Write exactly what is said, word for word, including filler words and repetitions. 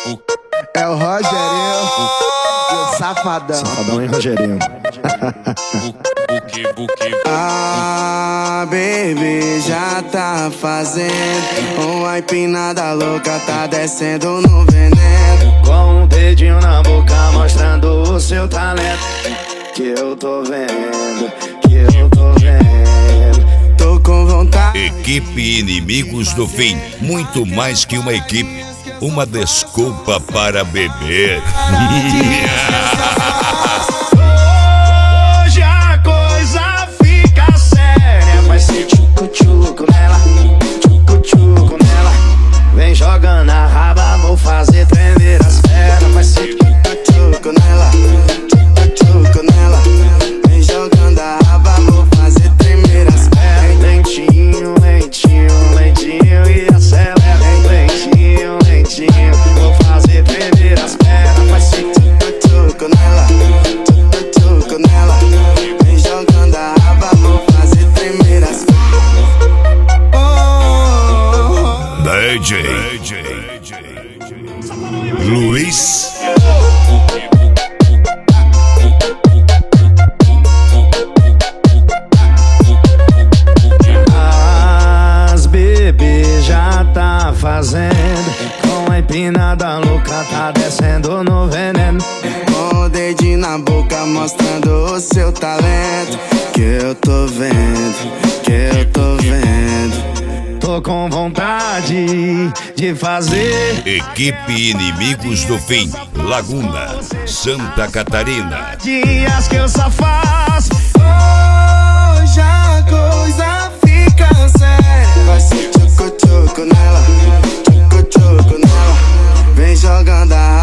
É o Rogerinho e o Safadão. Safadão e Rogerinho. Ah, baby, já tá fazendo uma empinada louca, tá descendo no veneno. Com um dedinho na boca mostrando o seu talento. Que eu tô vendo, que eu tô vendo. Tô com vontade. Equipe Inimigos do Fim, muito mais que uma equipe, uma desculpa para beber. Hoje a coisa fica séria, vai ser tchucu-tchucu nela, tchucu-tchucu nela. Vem jogando a raba, vou fazer tremer as pernas. Vai ser Tchucu nela, tchucu nela. Vem jogando a raba, vou fazer tremer as pernas. lentinho, lentinho, lentinho e acelera. Lentinho, lentinho, vou fazer tremer as pernas. Vai ser Tchucu nela, tchucu nela. Vem jogando a raba, vou fazer tremer as pernas. Oh, D J Luiz. As bebê já tá fazendo, com a empinada louca tá descendo no veneno. com o dedinho na boca mostrando o seu talento. Que eu tô vendo, que eu tô vendo. Tô com vontade de fazer Equipe Inimigos do Fim, Laguna, Santa Catarina. dias que eu só faço. Hoje a coisa fica séria. Vai ser tchucu-tchucu nela, tchucu-tchucu nela. Vem jogando a